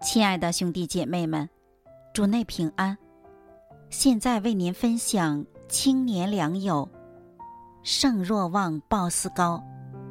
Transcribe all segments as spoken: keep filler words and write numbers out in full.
亲爱的兄弟姐妹们，主内平安。现在为您分享青年良友，圣若望鲍斯高。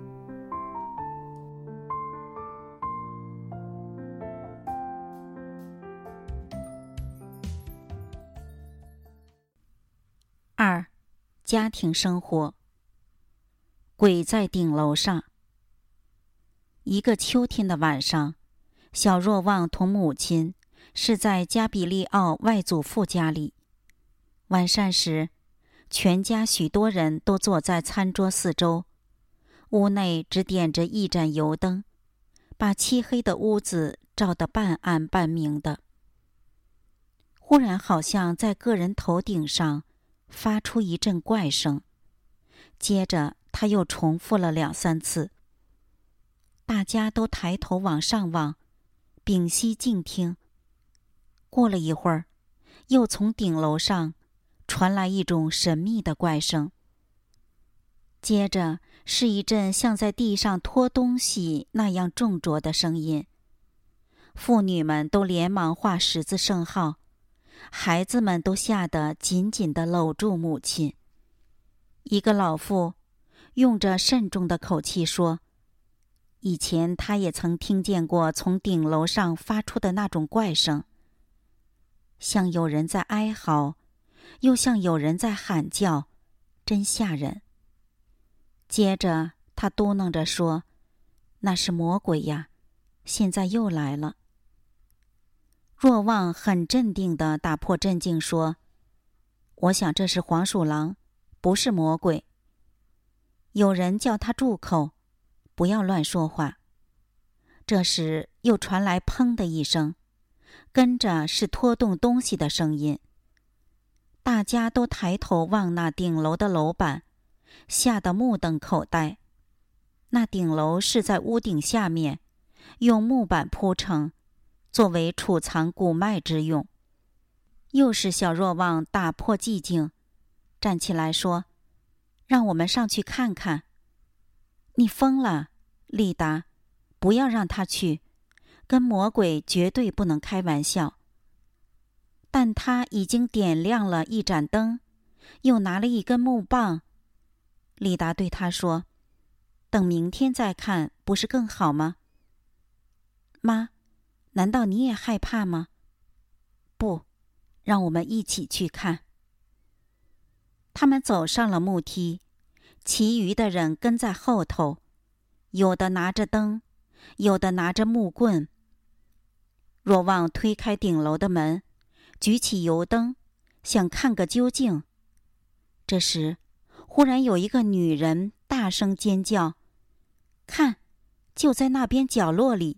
二，家庭生活。鬼在顶楼上。一个秋天的晚上，小若望同母亲是在加比利奥外祖父家里。晚膳时，全家许多人都坐在餐桌四周，屋内只点着一盏油灯，把漆黑的屋子照得半暗半明的。忽然好像在个人头顶上发出一阵怪声，接着他又重复了两三次。大家都抬头往上望，屏息静听。过了一会儿，又从顶楼上传来一种神秘的怪声，接着是一阵像在地上拖东西那样重浊的声音。妇女们都连忙画十字圣号，孩子们都吓得紧紧地搂住母亲。一个老妇用着慎重的口气说，以前他也曾听见过从顶楼上发出的那种怪声，像有人在哀嚎，又像有人在喊叫，真吓人。接着他嘟囔着说，那是魔鬼呀，现在又来了。若望很镇定地打破镇静说，我想这是黄鼠狼，不是魔鬼。有人叫他住口，不要乱说话。这时又传来砰的一声，跟着是拖动东西的声音。大家都抬头望那顶楼的楼板，吓得目瞪口呆。那顶楼是在屋顶下面，用木板铺成，作为储藏谷麦之用。又是小若望打破寂静，站起来说，让我们上去看看。你疯了，丽达，不要让他去，跟魔鬼绝对不能开玩笑。但他已经点亮了一盏灯，又拿了一根木棒。丽达对他说，等明天再看，不是更好吗？妈，难道你也害怕吗？不，让我们一起去看。他们走上了木梯，其余的人跟在后头，有的拿着灯，有的拿着木棍。若望推开顶楼的门，举起油灯，想看个究竟。这时，忽然有一个女人大声尖叫，看，就在那边角落里。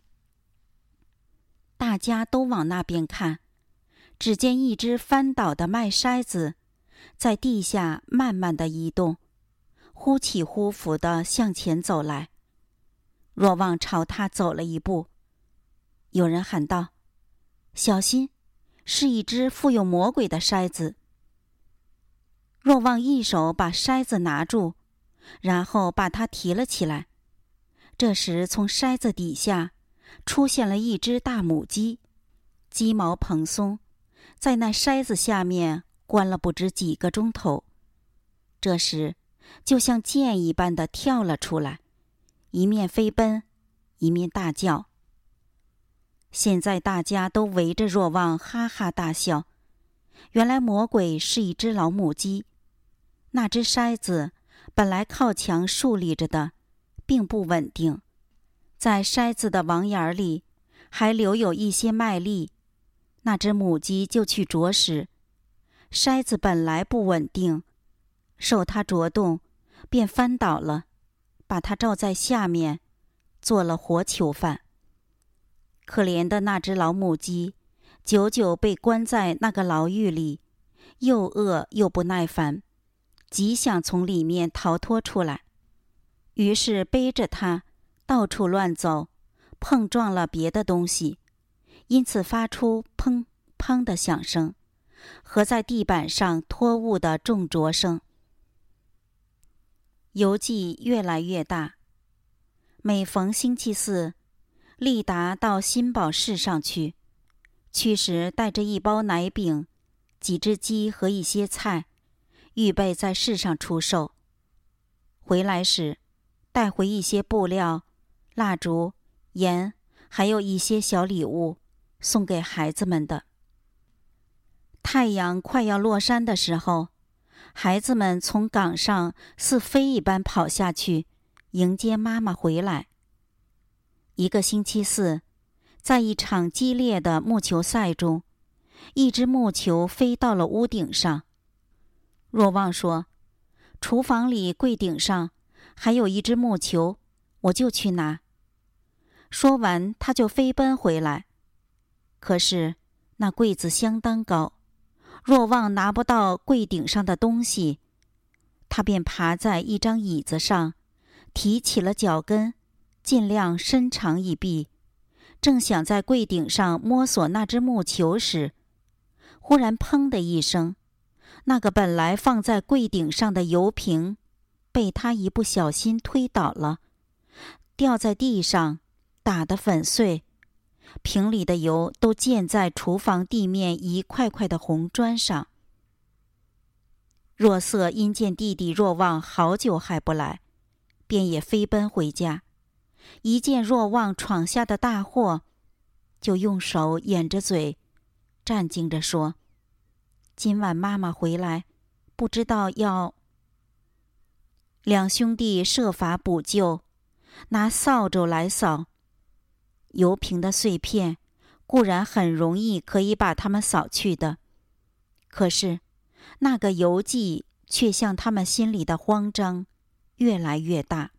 大家都往那边看，只见一只翻倒的麦筛子在地下慢慢地移动，忽起忽伏地向前走来。若望朝他走了一步，有人喊道，小心，是一只富有魔鬼的筛子。若望一手把筛子拿住，然后把它提了起来。这时从筛子底下出现了一只大母鸡，鸡毛蓬松，在那筛子下面关了不知几个钟头。这时就像箭一般的跳了出来，一面飞奔，一面大叫。现在大家都围着若望哈哈大笑。原来魔鬼是一只老母鸡，那只筛子本来靠墙竖立着的，并不稳定，在筛子的网眼里还留有一些麦粒，那只母鸡就去啄食。筛子本来不稳定，受它啄动，便翻倒了，把它罩在下面，做了活囚犯。可怜的那只老母鸡，久久被关在那个牢狱里，又饿又不耐烦，极想从里面逃脱出来。于是背着它到处乱走，碰撞了别的东西，因此发出砰砰的响声，和在地板上拖物的重啄声。游记越来越大，每逢星期四， 利达到新宝市上去，去时带着一包奶饼、几只鸡和一些菜，预备在市上出售。回来时，带回一些布料、蜡烛、盐，还有一些小礼物，送给孩子们的。太阳快要落山的时候，孩子们从岗上似飞一般跑下去，迎接妈妈回来。一个星期四，在一场激烈的木球赛中，一只木球飞到了屋顶上。若望说：“厨房里柜顶上还有一只木球，我就去拿。”说完，他就飞奔回来。可是那柜子相当高，若望拿不到柜顶上的东西，他便爬在一张椅子上，提起了脚跟，尽量伸长一臂，正想在柜顶上摸索那只木球时，忽然砰的一声，那个本来放在柜顶上的油瓶被他一不小心推倒了，掉在地上，打得粉碎，瓶里的油都溅在厨房地面一块块的红砖上。若瑟因见弟弟若望好久还不来，便也飞奔回家。一见若望闯下的大祸，就用手掩着嘴，战兢着说：“今晚妈妈回来，不知道要……”两兄弟设法补救，拿扫帚来扫。油瓶的碎片固然很容易可以把它们扫去的，可是那个油迹却像他们心里的慌张越来越大。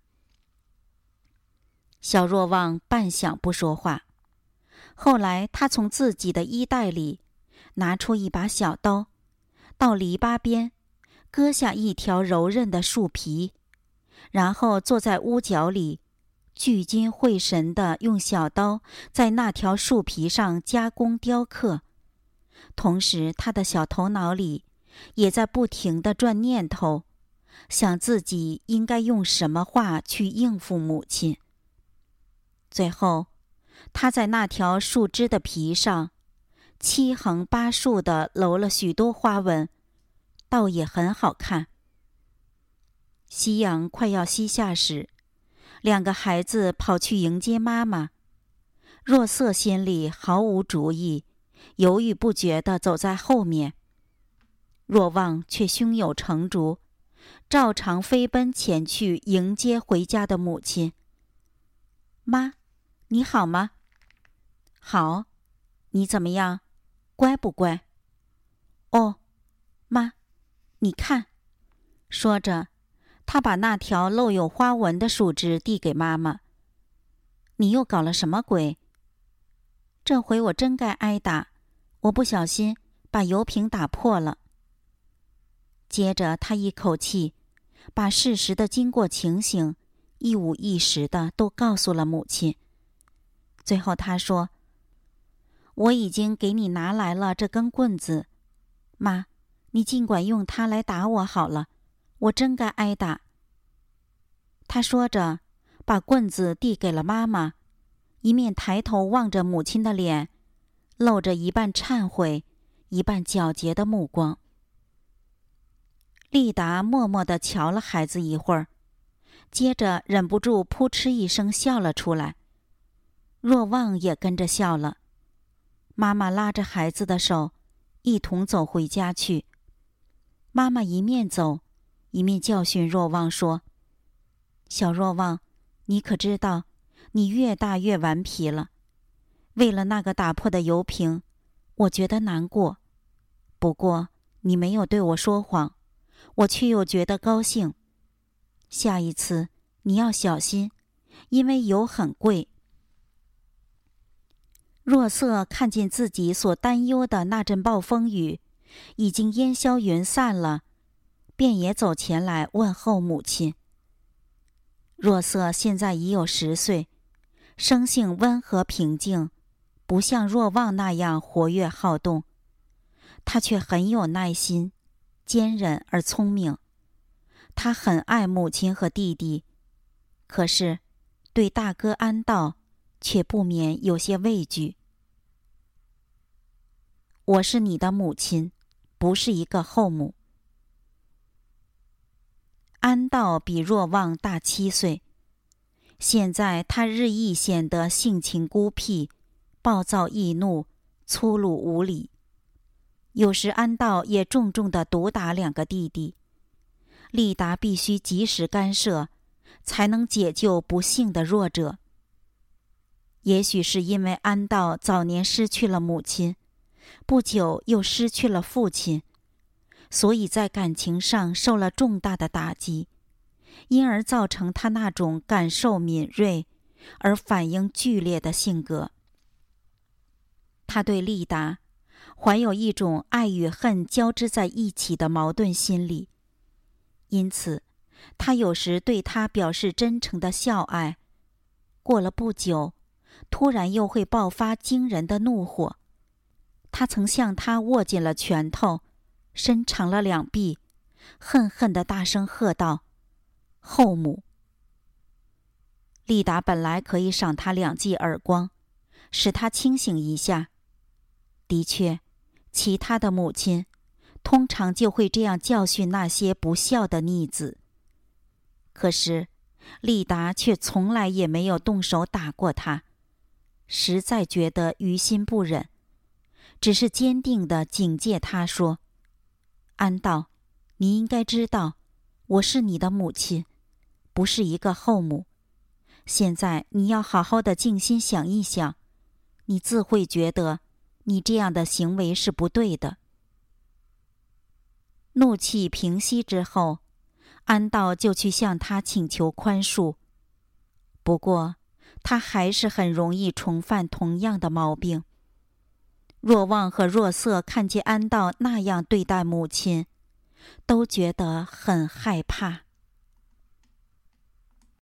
小若望半晌不说话，后来他从自己的衣袋里拿出一把小刀，到篱笆边割下一条柔韧的树皮，然后坐在屋角里，聚精会神地用小刀在那条树皮上加工雕刻。同时他的小头脑里也在不停地转念头，想自己应该用什么话去应付母亲。最后他在那条树枝的皮上七横八竖地镂了许多花纹，倒也很好看。夕阳快要西下时，两个孩子跑去迎接妈妈。若瑟心里毫无主意，犹豫不决地走在后面。若望却胸有成竹，照常飞奔前去迎接回家的母亲。妈，你好吗？好，你怎么样？乖不乖？哦，妈，你看。说着，他把那条露有花纹的树枝递给妈妈。你又搞了什么鬼？这回我真该挨打，我不小心把油瓶打破了。接着他一口气把事实的经过情形一五一十的都告诉了母亲。最后他说：“我已经给你拿来了这根棍子，妈，你尽管用它来打我好了，我真该挨打。”他说着，把棍子递给了妈妈，一面抬头望着母亲的脸，露着一半忏悔、一半皎洁的目光。丽达默默地瞧了孩子一会儿，接着忍不住扑哧一声笑了出来。若望也跟着笑了。妈妈拉着孩子的手，一同走回家去。妈妈一面走，一面教训若望说：“小若望，你可知道，你越大越顽皮了。为了那个打破的油瓶，我觉得难过。不过你没有对我说谎，我却又觉得高兴。下一次你要小心，因为油很贵。”若瑟看见自己所担忧的那阵暴风雨已经烟消云散了，便也走前来问候母亲。若瑟现在已有十岁，生性温和平静，不像若望那样活跃好动。他却很有耐心，坚韧而聪明。他很爱母亲和弟弟，可是对大哥安道却不免有些畏惧。我是你的母亲，不是一个后母。安道比若望大七岁，现在他日益显得性情孤僻，暴躁易怒，粗鲁无礼。有时安道也重重地毒打两个弟弟，利达必须及时干涉，才能解救不幸的弱者。也许是因为安道早年失去了母亲，不久又失去了父亲，所以在感情上受了重大的打击，因而造成他那种感受敏锐而反应剧烈的性格。他对利达怀有一种爱与恨交织在一起的矛盾心理，因此他有时对他表示真诚的孝爱，过了不久，突然又会爆发惊人的怒火。他曾向他握紧了拳头，伸长了两臂，恨恨地大声喝道：“后母！”利达本来可以赏他两记耳光，使他清醒一下。的确，其他的母亲通常就会这样教训那些不孝的逆子。可是利达却从来也没有动手打过他，实在觉得于心不忍，只是坚定地警戒他说：“安道，你应该知道，我是你的母亲，不是一个后母。现在你要好好的静心想一想，你自会觉得你这样的行为是不对的。”怒气平息之后，安道就去向他请求宽恕。不过他还是很容易重犯同样的毛病。若望和若瑟看见安道那样对待母亲，都觉得很害怕。